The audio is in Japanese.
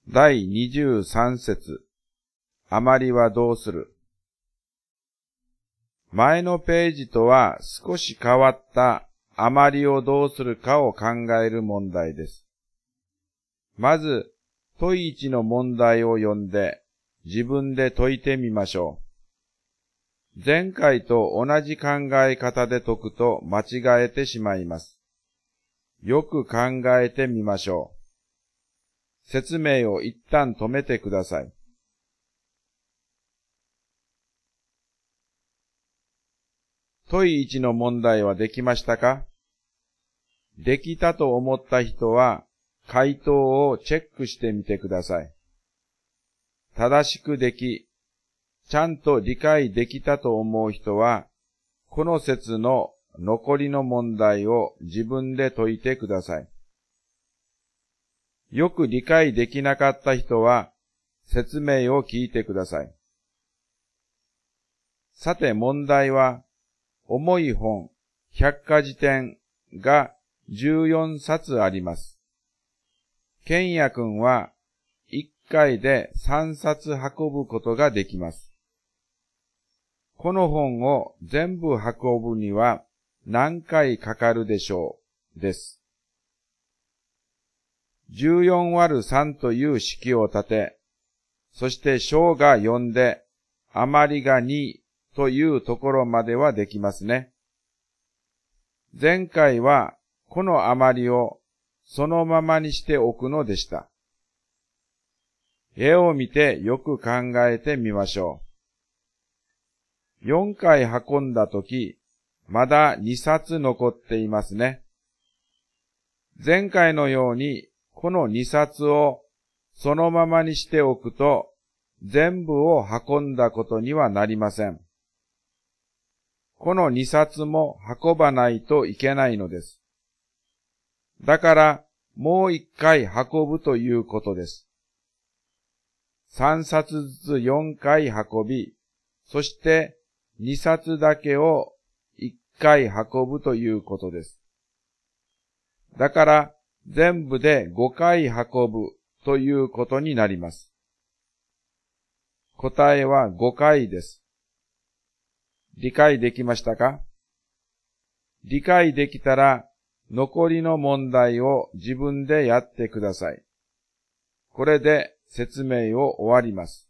第23節、余りはどうする？前のページとは少し変わった余りをどうするかを考える問題です。まず、問1の問題を読んで自分で解いてみましょう。前回と同じ考え方で解くと間違えてしまいます。よく考えてみましょう。説明を一旦止めてください。問1の問題はできましたか？できたと思った人は回答をチェックしてみてください。正しくでき、ちゃんと理解できたと思う人は、この説の残りの問題を自分で解いてください。よく理解できなかった人は、説明を聞いてください。さて問題は、重い本、百科事典が14冊あります。ケンヤ君は1回で3冊運ぶことができます。この本を全部運ぶには何回かかるでしょうです。14÷3という式を立て、そして小が4で余りが2というところまではできますね。前回はこの余りをそのままにしておくのでした。絵を見てよく考えてみましょう。4回運んだとき、まだ2冊残っていますね。前回のようにこの2冊をそのままにしておくと、全部を運んだことにはなりません。この2冊も運ばないといけないのです。だから、もう1回運ぶということです。3冊ずつ4回運び、そして2冊だけを1回運ぶということです。だから、全部で5回運ぶということになります。答えは5回です。理解できましたか？理解できたら、残りの問題を自分でやってください。これで説明を終わります。